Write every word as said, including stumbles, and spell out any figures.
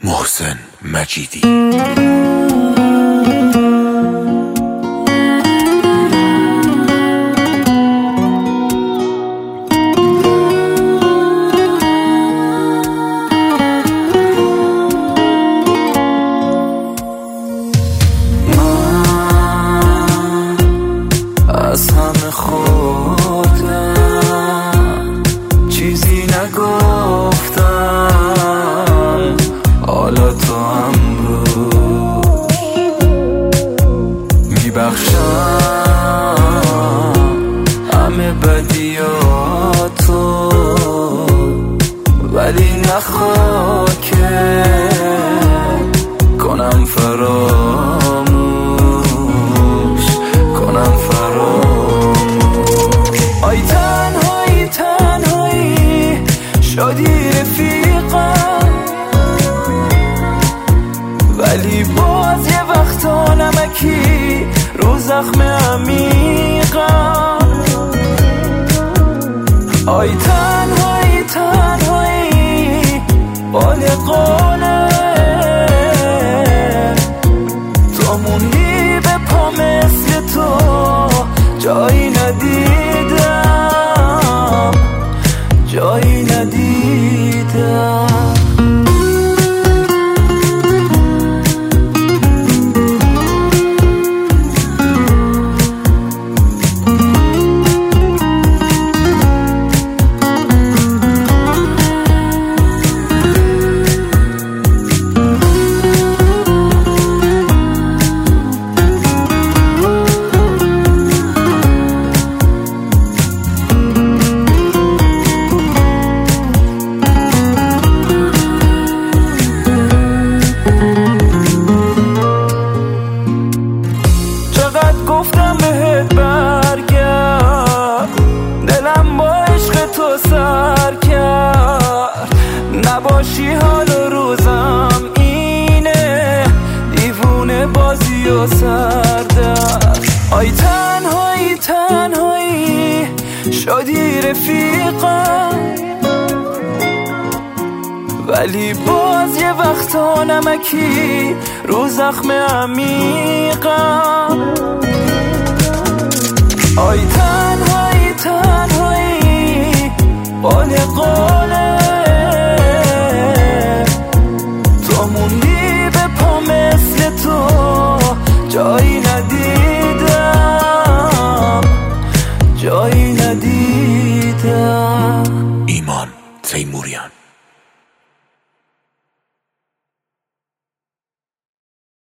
محسن مجیدی. از همه خودم چیزی نگفتم، حالا تو امروز میبخشم همه بدیاتو، ولی نخواه که کنم فراموش کنم فراموش. آی تنهایی تنهایی شدی رفیقم، ولی باز یه وقتا نمکی رو زخم عمیقم. آی تنهایی تنهایی قال قاله، تو موندی به پا مثل تو جایی ندیدم، جایی ندیدم. گفتم بهت برگرد، دلم با عشق تو سر کرد. نباشی حال روزم اینه، دیوونه بازی و سردرد. آی تنهایی تنهایی شدی رفیقم، ولی باز یه وقتا نمکی رو زخم عمیقم. آی تنهایی تنهایی قال قاله، تو موندی به پا مثل تو جایی